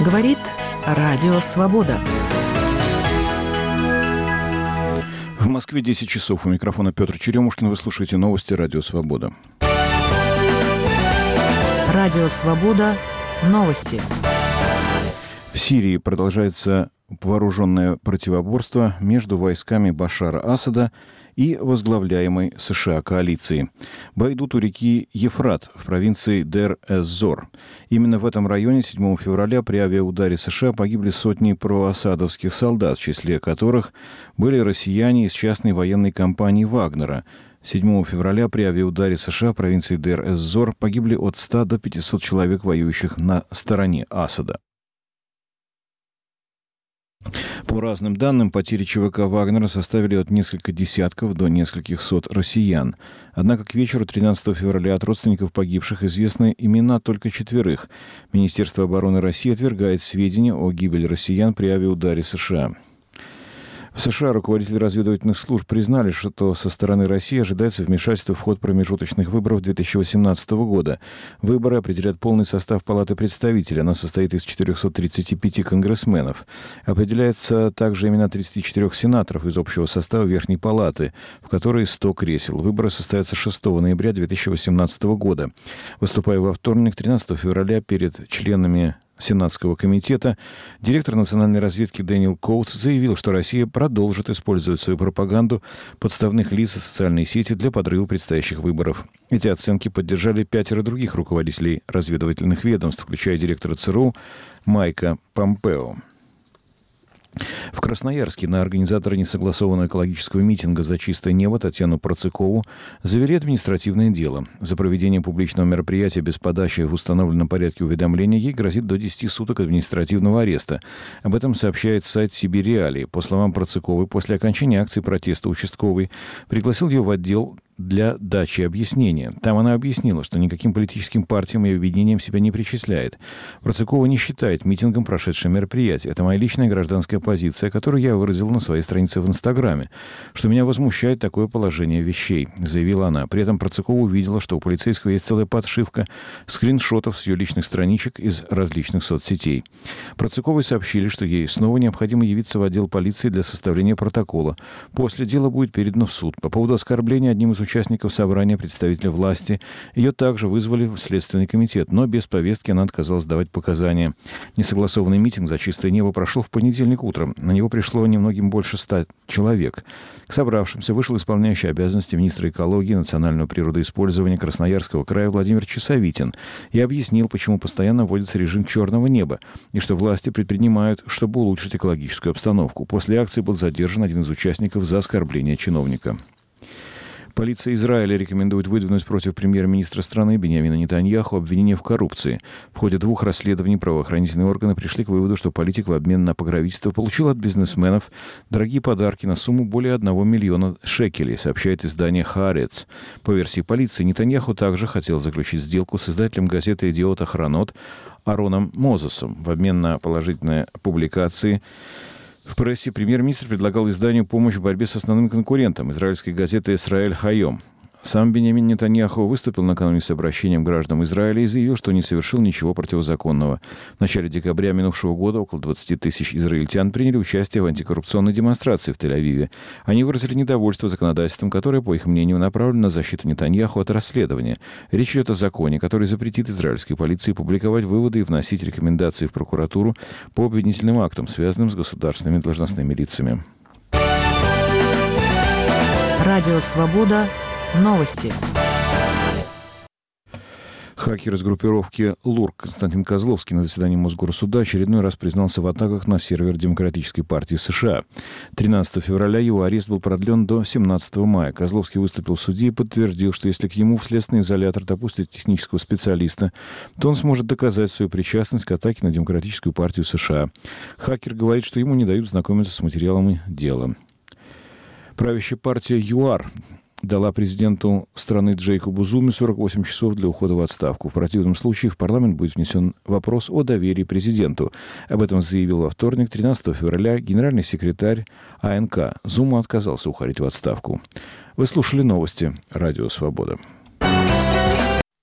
Говорит Радио Свобода. В Москве 10 часов. У микрофона Петр Черемушкин. Вы слушаете новости Радио Свобода. Радио Свобода. Новости. В Сирии продолжается вооруженное противоборство между войсками Башара Асада и возглавляемой США коалиции. Бои идут у реки Ефрат в провинции Дер-эз-Зор. Именно в этом районе 7 февраля при авиаударе США погибли сотни проасадовских солдат, в числе которых были россияне из частной военной компании «Вагнера». 7 февраля при авиаударе США в провинции Дер-эз-Зор погибли от 100 до 500 человек, воюющих на стороне Асада. По разным данным, потери ЧВК «Вагнера» составили от нескольких десятков до нескольких сот россиян. Однако к вечеру 13 февраля от родственников погибших известны имена только 4. Министерство обороны России отвергает сведения о гибели россиян при авиаударе США. В США руководители разведывательных служб признали, что со стороны России ожидается вмешательство в ход промежуточных выборов 2018 года. Выборы определят полный состав Палаты представителей. Она состоит из 435 конгрессменов. Определяются также имена 34 сенаторов из общего состава Верхней Палаты, в которой 100 кресел. Выборы состоятся 6 ноября 2018 года. Выступая во вторник, 13 февраля, перед членами Сенатского комитета, директор национальной разведки Дэниел Коутс заявил, что Россия продолжит использовать свою пропаганду подставных лиц и социальные сети для подрыва предстоящих выборов. Эти оценки поддержали 5 других руководителей разведывательных ведомств, включая директора ЦРУ Майка Помпео. В Красноярске на организатора несогласованного экологического митинга «За чистое небо» Татьяну Процыкову завели административное дело. За проведение публичного мероприятия без подачи в установленном порядке уведомления ей грозит до 10 суток административного ареста. Об этом сообщает сайт «Сибирь Реалии». По словам Процыковой, после окончания акции протеста участковый пригласил ее в отдел для дачи объяснения. Там она объяснила, что никаким политическим партиям и объединениям себя не причисляет. Процыкова не считает митингом прошедшее мероприятие. Это моя личная гражданская позиция, которую я выразил на своей странице в Инстаграме. Что меня возмущает такое положение вещей, заявила она. При этом Процыкова увидела, что у полицейского есть целая подшивка скриншотов с ее личных страничек из различных соцсетей. Процыковой сообщили, что ей снова необходимо явиться в отдел полиции для составления протокола. После дело будет передано в суд. По поводу оскорбления одним из участников собрания представителя власти ее также вызвали в Следственный комитет, но без повестки она отказалась давать показания. Несогласованный митинг «За чистое небо» прошел в понедельник утром. На него пришло немногим больше 100 человек. К собравшимся вышел исполняющий обязанности министра экологии и национального природоиспользования Красноярского края Владимир Часовитин и объяснил, почему постоянно вводится режим черного неба и что власти предпринимают, чтобы улучшить экологическую обстановку. После акции был задержан один из участников за оскорбление чиновника. Полиция Израиля рекомендует выдвинуть против премьер-министра страны Биньямина Нетаньяху обвинение в коррупции. В ходе 2 расследований правоохранительные органы пришли к выводу, что политик в обмен на покровительство получил от бизнесменов дорогие подарки на сумму более 1 миллиона шекелей, сообщает издание «Хаарец». По версии полиции, Нетаньяху также хотел заключить сделку с издателем газеты «Идиот Ахронот» Ароном Мозесом в обмен на положительные публикации. В прессе премьер-министр предлагал изданию помощь в борьбе с основным конкурентом израильской газеты «Исраэль Хайом». Сам Биньямин Нетаньяху выступил накануне с обращением к гражданам Израиля и заявил, что не совершил ничего противозаконного. В начале декабря минувшего года около 20 тысяч израильтян приняли участие в антикоррупционной демонстрации в Тель-Авиве. Они выразили недовольство законодательством, которое, по их мнению, направлено на защиту Нетаньяху от расследования. Речь идет о законе, который запретит израильской полиции публиковать выводы и вносить рекомендации в прокуратуру по обвинительным актам, связанным с государственными должностными лицами. Радио Свобода. Новости. Хакер из группировки ЛУРК Константин Козловский на заседании Мосгорсуда очередной раз признался в атаках на сервер Демократической партии США. 13 февраля его арест был продлен до 17 мая. Козловский выступил в суде и подтвердил, что если к нему в следственный изолятор допустят технического специалиста, то он сможет доказать свою причастность к атаке на Демократическую партию США. Хакер говорит, что ему не дают знакомиться с материалами дела. Правящая партия ЮАР дала президенту страны Джейкобу Зуме 48 часов для ухода в отставку. В противном случае в парламент будет внесен вопрос о доверии президенту. Об этом заявил во вторник, 13 февраля, генеральный секретарь АНК. Зума отказался уходить в отставку. Вы слушали новости Радио Свобода.